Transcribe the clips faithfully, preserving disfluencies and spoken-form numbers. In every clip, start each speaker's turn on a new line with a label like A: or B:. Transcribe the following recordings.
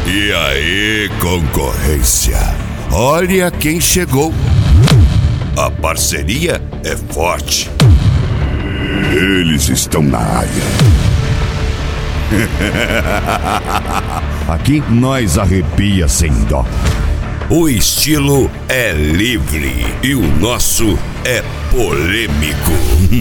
A: E aí, concorrência? Olha quem chegou. A parceria é forte. Eles estão na área.
B: Aqui nós arrepia sem dó.
A: O estilo é livre e o nosso é polêmico.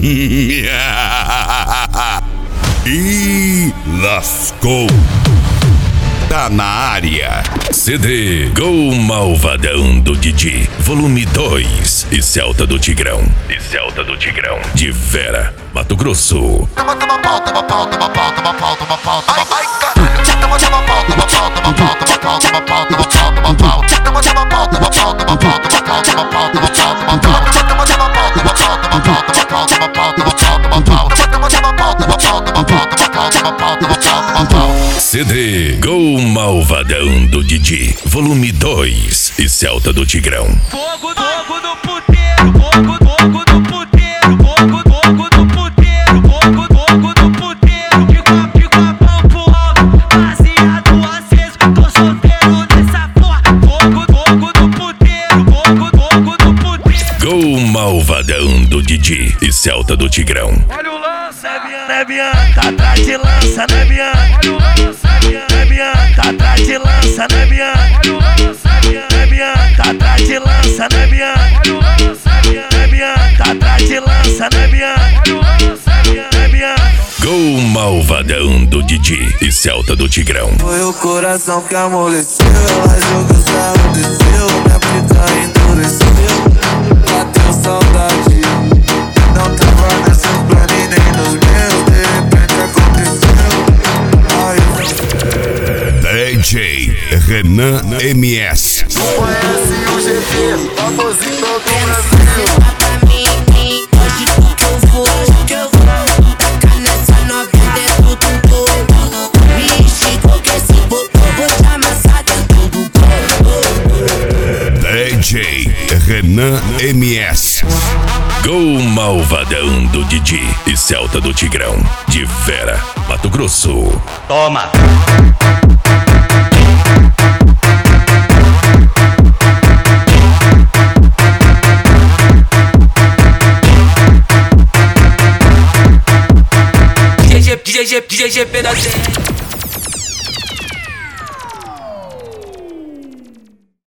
A: E lascou. Tá na área.
C: C D Gol Malvadão do Didi, volume dois. E Celta do Tigrão. E Celta do Tigrão. De Vera, Mato Grosso.
D: Toma, toma pau, toma pau, toma pau, toma pau, toma pau. Ai, ai, caralho. Toma, toma pau, toma pau, toma pau, toma pau, toma pau, toma pau, toma pau. Toma, toma pau, toma pau, toma pau, toma pau, toma pau, toma pau, toma pau. Toma, toma pau, toma pau, toma pau, toma pau, toma pau, toma pau, toma pau. Toma, toma pau, toma pau, toma pau, toma pau, toma pau, toma pau, toma pau.
C: C D Gol Malvadão do Didi, volume dois. E Celta do Tigrão.
E: Fogo, fogo do puteiro, fogo, fogo do puteiro, fogo, fogo do puteiro, fogo, fogo do puteiro. Fica, fica a mão pro alto, baseado aceso, tô solteiro nessa porra. Fogo, fogo do puteiro, fogo, fogo do puteiro.
C: Gol Malvadão do Didi e Celta do Tigrão.
E: Olha o lance, é Bianca, é Bianca, tá atrás de lança, né Bianca? Olha o lance, é Bianca, é Bianca, tá atrás de lança, né Bianca? Olha o lance, é Bianca, é Bianca, tá atrás de lança, né Bianca? Olha o lance, é Bianca, é Bianca, tá atrás de lança, né Bianca? Olha o lance, é Bianca, é Bianca.
C: Gol Malvadão do Didi e Celta do Tigrão.
F: Foi o coração que amoleceu, ela jogou sarro, desceu, minha pica endureceu, bateu saudade. Não tava nesses planos nem nos meus, de repente aconteceu.
A: D J Renan M S.
F: Conhece o G P, famosinho do Brasil.
G: Pra mim, hoje que eu vou, que eu vou tacar nessa novinha dentro do corpo. Me esticou que esse botão vou te amassar dentro do corpo.
A: D J Renan M S.
C: Gol Malvadão do Didi e Celta do Tigrão. De Vera, Mato Grosso.
E: Toma. D J, D J, D J P da Z.